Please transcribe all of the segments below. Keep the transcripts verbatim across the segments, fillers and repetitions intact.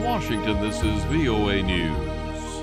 Washington, this is V O A News.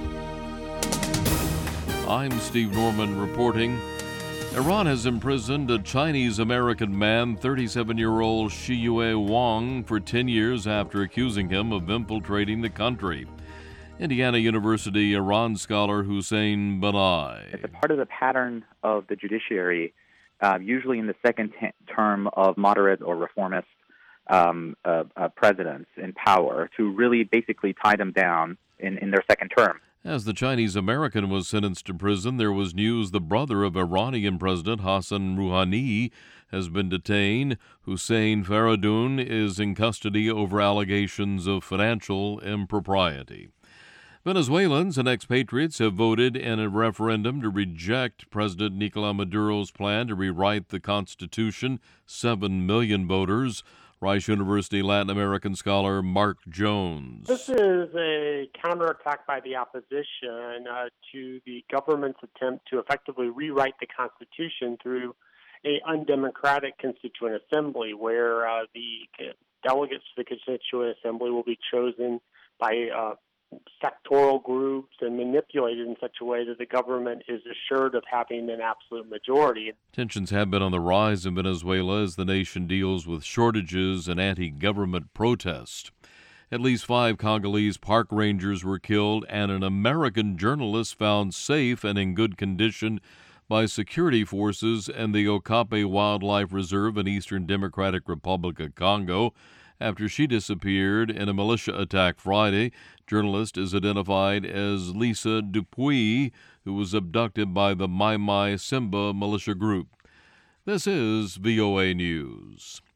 I'm Steve Norman reporting. Iran has imprisoned a Chinese-American man, thirty-seven-year-old Shiyue Wang, for ten years after accusing him of infiltrating the country. Indiana University Iran scholar Hussein Banai. It's a part of the pattern of the judiciary, uh, usually in the second t- term of moderate or reformist um, uh, uh, presidents in power, to really basically tie them down in, in their second term. As the Chinese-American was sentenced to prison, there was news the brother of Iranian President Hassan Rouhani has been detained. Hussein Faridun is in custody over allegations of financial impropriety. Venezuelans and expatriates have voted in a referendum to reject President Nicolás Maduro's plan to rewrite the Constitution. Seven million voters. Rice University Latin American scholar Mark Jones. This is a counterattack by the opposition uh, to the government's attempt to effectively rewrite the Constitution through a undemocratic constituent assembly, where uh, the delegates to the constituent assembly will be chosen by uh, sectoral groups and manipulated in such a way that the government is assured of having an absolute majority. Tensions have been on the rise in Venezuela as the nation deals with shortages and anti-government protest. At least five Congolese park rangers were killed and an American journalist found safe and in good condition by security forces in the Okapi Wildlife Reserve in Eastern Democratic Republic of Congo. After she disappeared in a militia attack Friday, journalist is identified as Lisa Dupuy, who was abducted by the Mai Mai Simba militia group. This is V O A News.